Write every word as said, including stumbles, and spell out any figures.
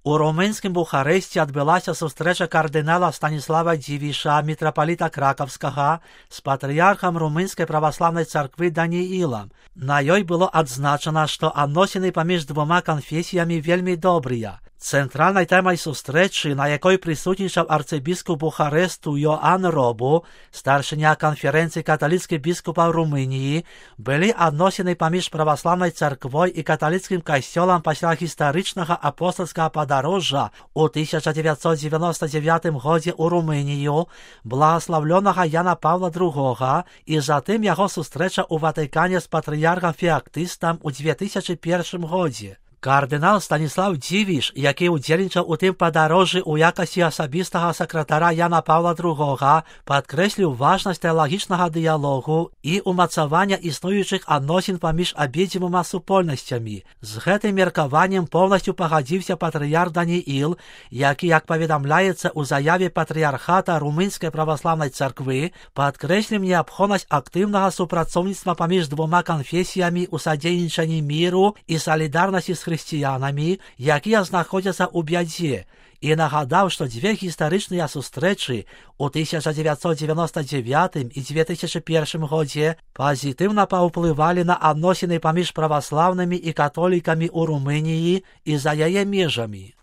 У румынскім Бухарэсці адбылася сустрэча кардынала Станіслава Дзівіша, мітрапаліта Кракаўскага, з патрыярхам румынскай праваслаўнай царквы Даніілам. На ёй было адзначана, што адносіны паміж двума канфесіямі вельмі добрыя. Цэнтральнай тэмай сустрэчы, на якой прысутнічаў арцыбіскуп Бухарэсту Йоан Робу, старшыня канферэнцыі каталіцкіх біскупаў Румыніі, былі адносіны паміж праваслаўнай царквой і каталіцкім касцёлам пасля гістарычнага апостальскага падарожжа ў тысяча дзевяцьсот дзевяноста дзевятым годзе ў Румынію, благаславлёнага Яна Паўла другога, і затым яго сустрэча ў Ватыкане з патрыярхам Феактыстам у дзве тысячы першым годзе. Кардынал Станіслав Дзівіш, які ўдзельнічаў у тым падарожжы ў якасці асабістага сакратара Яна Паўла другога, падкрэсліў важнасць тэалагічнага дыялогу і ўмацавання існуючых адносін паміж абедзвюма супольнасцямі. З гэтым меркаваннем поўнасцю пагадзіўся патрыярх Данііл, які, як паведамляецца ў заяве патрыярхата румынскай праваслаўнай царквы, падкрэсліў неабходнасць актыўнага супрацоўніцтва паміж двума канфесіямі ў садзейнічанні міру і салідарнасці з хрысціянамі, якія знаходзяцца ў бядзе, і нагадаў, што дзве гістарычныя сустрэчы ў тысяча дзевяцьсот дзевяноста дзевятым і дзве тысячы першым годзе пазітыўна паўплывалі на адносіны паміж праваслаўнымі і католікамі ў Румыніі і за яе межамі.